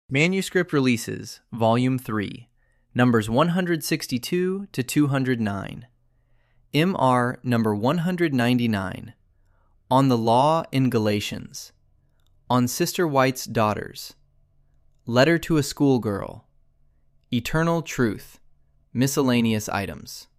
Manuscript Releases, Volume 3, numbers 162 to 209. MR number 199. On the Law in Galatians. On Sister White's Daughters. Letter to a Schoolgirl. Eternal Truth. Miscellaneous items.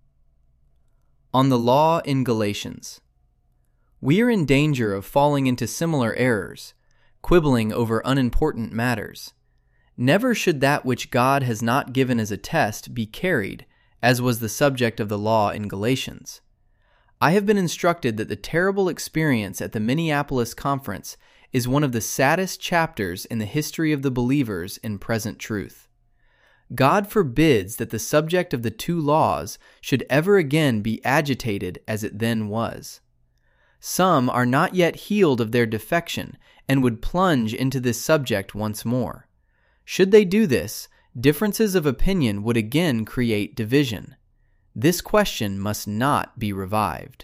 On the Law in Galatians. We are in danger of falling into similar errors, quibbling over unimportant matters. Never should that which God has not given as a test be carried, as was the subject of the law in Galatians. I have been instructed that the terrible experience at the Minneapolis Conference is one of the saddest chapters in the history of the believers in present truth. God forbids that the subject of the two laws should ever again be agitated as it then was. Some are not yet healed of their defection and would plunge into this subject once more. Should they do this, differences of opinion would again create division. This question must not be revived.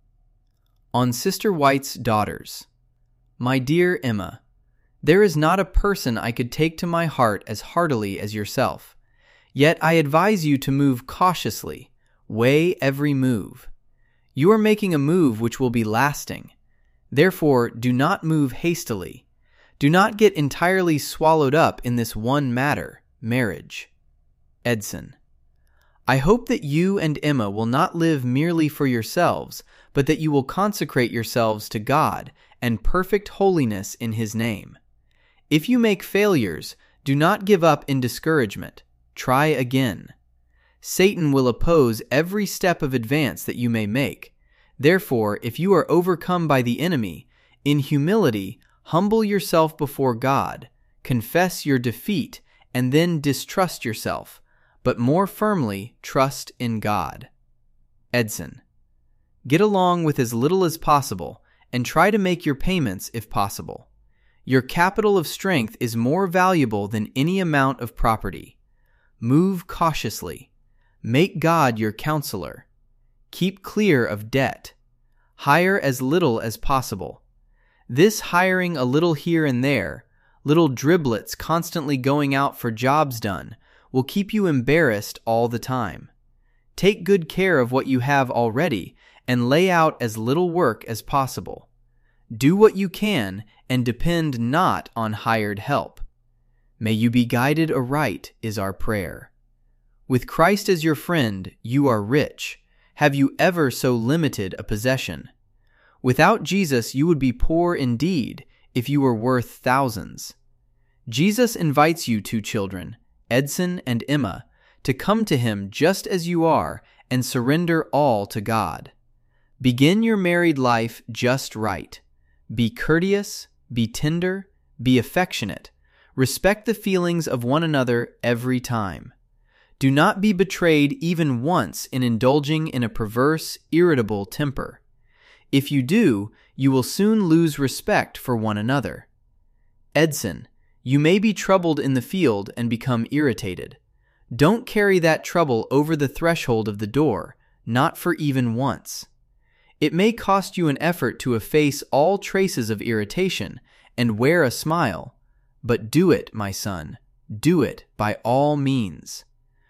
On Sister White's Daughters. My dear Emma, there is not a person I could take to my heart as heartily as yourself. Yet I advise you to move cautiously, weigh every move. You are making a move which will be lasting. Therefore, do not move hastily. Do not get entirely swallowed up in this one matter, marriage. Edson. I hope that you and Emma will not live merely for yourselves, but that you will consecrate yourselves to God and perfect holiness in His name. If you make failures, do not give up in discouragement. Try again. Satan will oppose every step of advance that you may make. Therefore, if you are overcome by the enemy, in humility, humble yourself before God, confess your defeat, and then distrust yourself, but more firmly trust in God. Edson. Get along with as little as possible, and try to make your payments if possible. Your capital of strength is more valuable than any amount of property. Move cautiously. Make God your counselor. Keep clear of debt. Hire as little as possible. This hiring a little here and there, little driblets constantly going out for jobs done, will keep you embarrassed all the time. Take good care of what you have already and lay out as little work as possible. Do what you can and depend not on hired help. May you be guided aright is our prayer. With Christ as your friend, you are rich. Have you ever so limited a possession? Without Jesus, you would be poor indeed if you were worth thousands. Jesus invites you two children, Edson and Emma, to come to Him just as you are and surrender all to God. Begin your married life just right. Be courteous, be tender, be affectionate. Respect the feelings of one another every time. Do not be betrayed even once in indulging in a perverse, irritable temper. If you do, you will soon lose respect for one another. Edson, you may be troubled in the field and become irritated. Don't carry that trouble over the threshold of the door, not for even once. It may cost you an effort to efface all traces of irritation and wear a smile, but do it, my son. Do it by all means.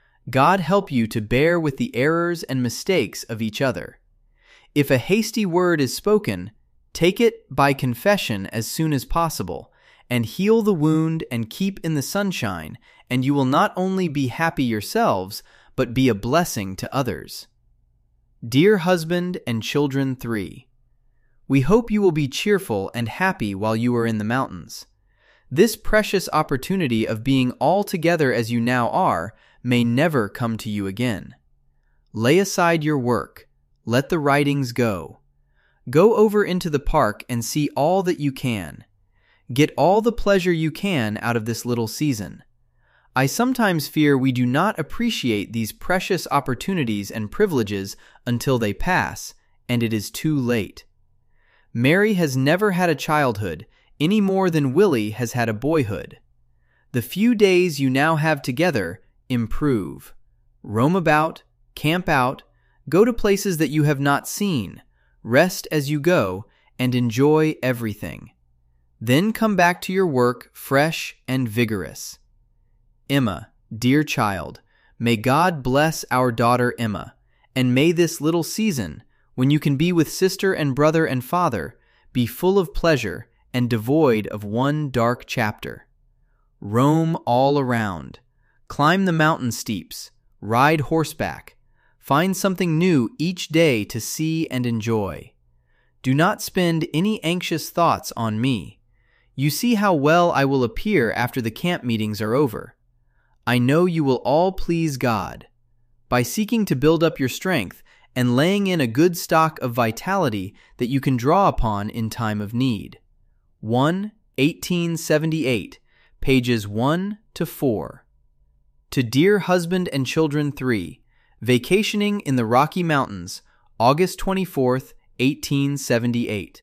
God help you to bear with the errors and mistakes of each other. If a hasty word is spoken, take it by confession as soon as possible, and heal the wound and keep in the sunshine, and you will not only be happy yourselves, but be a blessing to others. Dear husband and children 3, we hope you will be cheerful and happy while you are in the mountains. This precious opportunity of being all together as you now are may never come to you again. Lay aside your work. Let the writings go. Go over into the park and see all that you can. Get all the pleasure you can out of this little season. I sometimes fear we do not appreciate these precious opportunities and privileges until they pass, and it is too late. Mary has never had a childhood, any more than Willie has had a boyhood. The few days you now have together, improve. Roam about, camp out, go to places that you have not seen, rest as you go, and enjoy everything. Then come back to your work fresh and vigorous. Emma, dear child, may God bless our daughter Emma, and may this little season, when you can be with sister and brother and father, be full of pleasure and devoid of one dark chapter. Roam all around, climb the mountain steeps, ride horseback, find something new each day to see and enjoy. Do not spend any anxious thoughts on me. You see how well I will appear after the camp meetings are over. I know you will all please God. By seeking to build up your strength and laying in a good stock of vitality that you can draw upon in time of need. 1 1878, pages 1 to 4. To Dear Husband and Children 3, Vacationing in the Rocky Mountains, August 24th, 1878.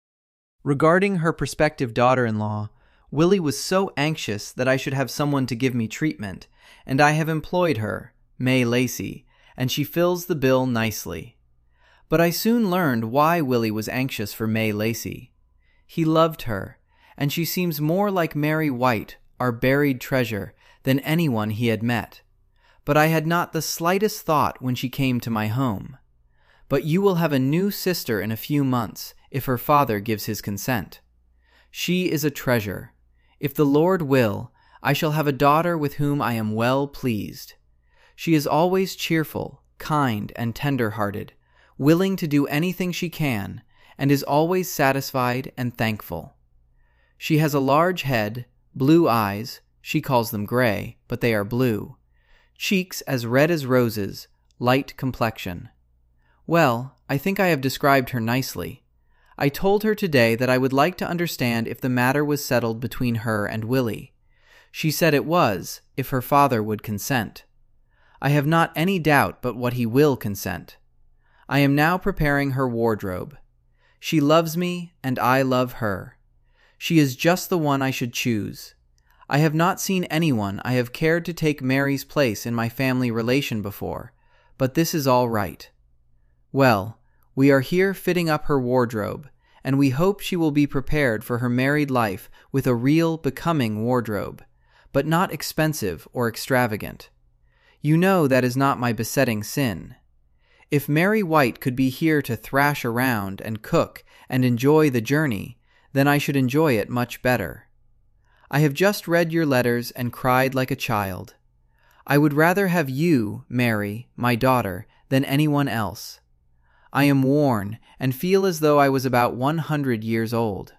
Regarding her prospective daughter-in-law, Willie was so anxious that I should have someone to give me treatment, and I have employed her, May Lacey, and she fills the bill nicely. But I soon learned why Willie was anxious for May Lacey. He loved her, and she seems more like Mary White, our buried treasure, than anyone he had met. But I had not the slightest thought when she came to my home. But you will have a new sister in a few months, if her father gives his consent. She is a treasure. If the Lord will, I shall have a daughter with whom I am well pleased. She is always cheerful, kind, and tender-hearted, willing to do anything she can, and is always satisfied and thankful. She has a large head, blue eyes, she calls them gray, but they are blue, cheeks as red as roses, light complexion. Well, I think I have described her nicely. I told her today that I would like to understand if the matter was settled between her and Willie. She said it was, if her father would consent. I have not any doubt but what he will consent. I am now preparing her wardrobe. She loves me, and I love her. She is just the one I should choose. I have not seen anyone I have cared to take Mary's place in my family relation before, but this is all right. Well, we are here fitting up her wardrobe, and we hope she will be prepared for her married life with a real, becoming wardrobe, but not expensive or extravagant. You know that is not my besetting sin. If Mary White could be here to thrash around and cook and enjoy the journey, then I should enjoy it much better. I have just read your letters and cried like a child. I would rather have you, Mary, my daughter, than anyone else. I am worn and feel as though I was about 100 years old.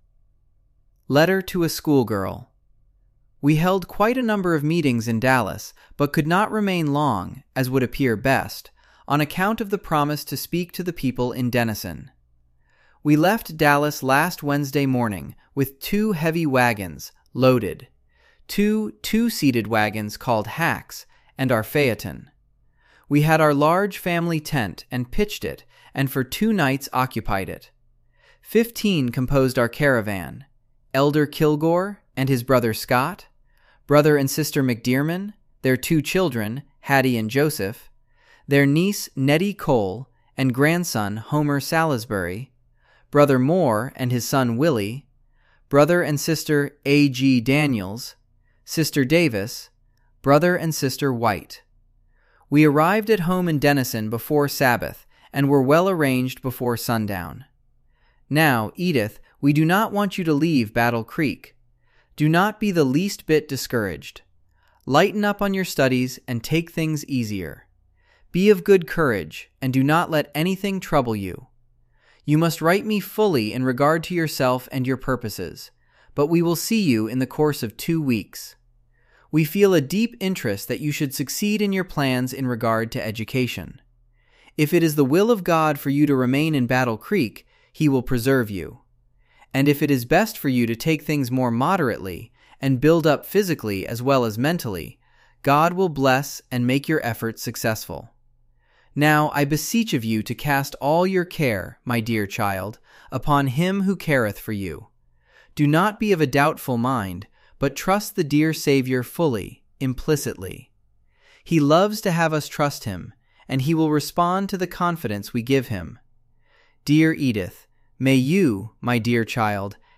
Letter to a Schoolgirl. We held quite a number of meetings in Dallas, but could not remain long, as would appear best, on account of the promise to speak to the people in Denison. We left Dallas last Wednesday morning with 2 heavy wagons, loaded, 2 two-seated wagons called hacks, and our phaeton. We had our large family tent and pitched it, and for 2 nights occupied it. 15 composed our caravan: Elder Kilgore and his brother Scott, brother and sister McDearman, their 2 children, Hattie and Joseph, their niece Nettie Cole and grandson Homer Salisbury, brother Moore and his son Willie, brother and sister A.G. Daniels, sister Davis, brother and sister White. We arrived at home in Denison before Sabbath and were well arranged before sundown. Now, Edith, we do not want you to leave Battle Creek. Do not be the least bit discouraged. Lighten up on your studies and take things easier. Be of good courage, and do not let anything trouble you. You must write me fully in regard to yourself and your purposes, but we will see you in the course of 2 weeks. We feel a deep interest that you should succeed in your plans in regard to education. If it is the will of God for you to remain in Battle Creek, He will preserve you. And if it is best for you to take things more moderately and build up physically as well as mentally, God will bless and make your efforts successful. Now I beseech of you to cast all your care, my dear child, upon Him who careth for you. Do not be of a doubtful mind, but trust the dear Savior fully, implicitly. He loves to have us trust Him, and He will respond to the confidence we give Him. Dear Edith, may you, my dear child,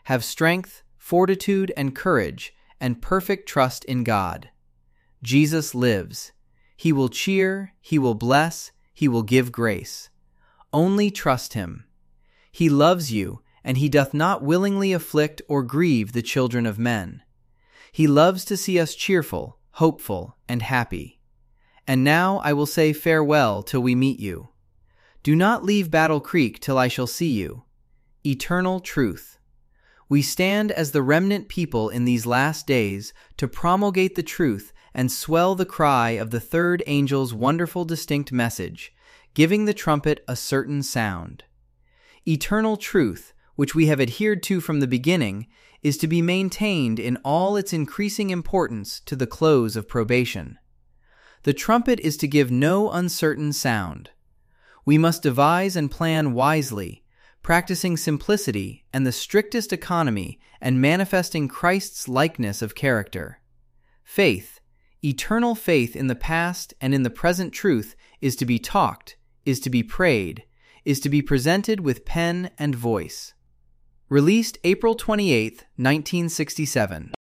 have strength, fortitude, and courage, and perfect trust in God. Jesus lives. He will cheer, He will bless, He will give grace. Only trust Him. He loves you, and He doth not willingly afflict or grieve the children of men. He loves to see us cheerful, hopeful, and happy. And now I will say farewell till we meet you. Do not leave Battle Creek till I shall see you. Eternal truth. We stand as the remnant people in these last days to promulgate the truth and swell the cry of the third angel's wonderful distinct message, giving the trumpet a certain sound. Eternal truth, which we have adhered to from the beginning, is to be maintained in all its increasing importance to the close of probation. The trumpet is to give no uncertain sound. We must devise and plan wisely, practicing simplicity and the strictest economy and manifesting Christ's likeness of character. Faith, eternal faith in the past and in the present truth, is to be talked, is to be prayed, is to be presented with pen and voice. Released April 28, 1967.